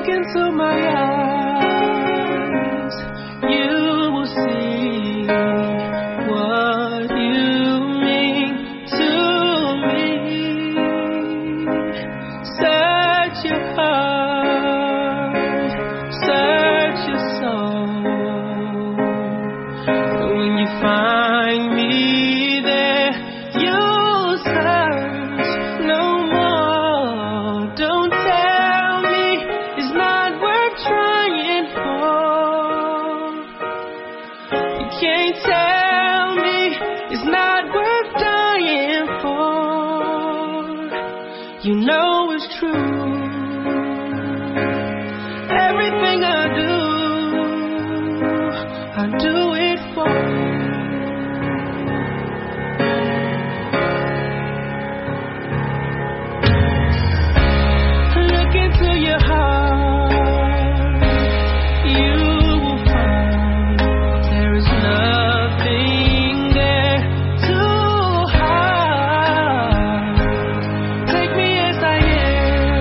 into my eyes, you will see what you mean to me. Search your heart, search your soul, and when you find me there, you'll search no more. Don't tell me it's not worth trying for. You can't tell me it's not worth dying for. You know it's true. Everything I do it for you. Look into your heart, you will find there is nothing there to hide. Take me as I am,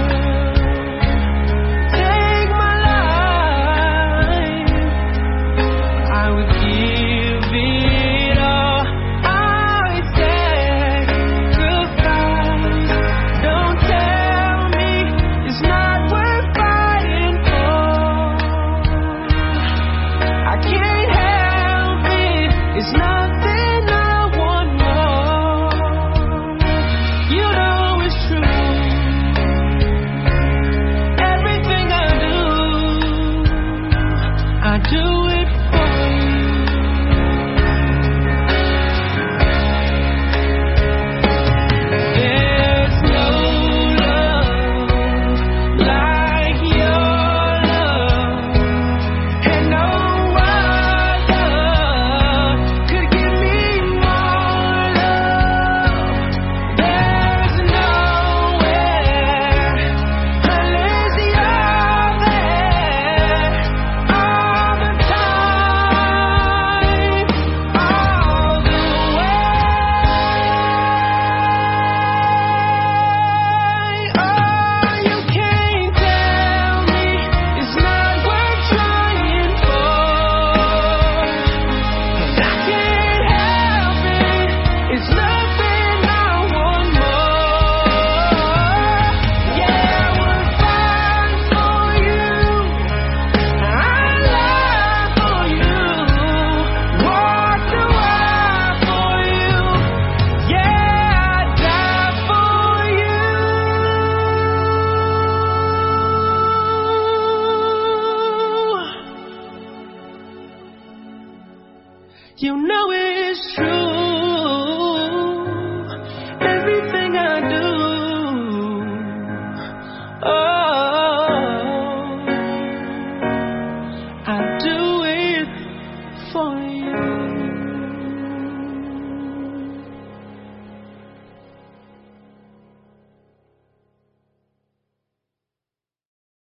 take my life. I would give it all, I sacrifice. Don't tell me it's not worth fighting for. I can't help it, it's nothing I want more. You know it's true. Everything I do it for you. There's no love like your love, and no other could give me more love. There's nowhere unless you're there all the time, all the way. Oh, you can't tell me it's not worth trying for. I can't help it, it's nothing I want more. Yeah, I would fight for you, I lie for you, walk the wire for you. Yeah, I die for you. You know it's true. Everything I do, I do it for you.